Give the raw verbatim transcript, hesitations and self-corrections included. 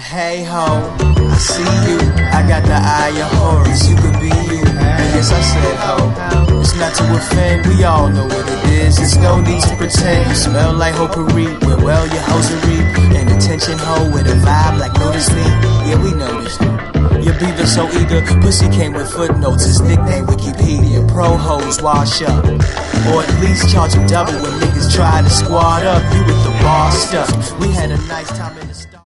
Hey ho, I see you. I got the eye of Horus. You could be you. And yes, I said ho. It's not to offend. We all know what it is. There's no need to pretend. You smell like potpourri. With well your hosiery and attention ho with a vibe like notice me. Yeah, we noticed. Your beef is so eager. Pussy came with footnotes. His nickname Wikipedia. Pro hoes wash up, or at least charge him double when niggas try to squad up. You with the bar stuff. We had a nice time in the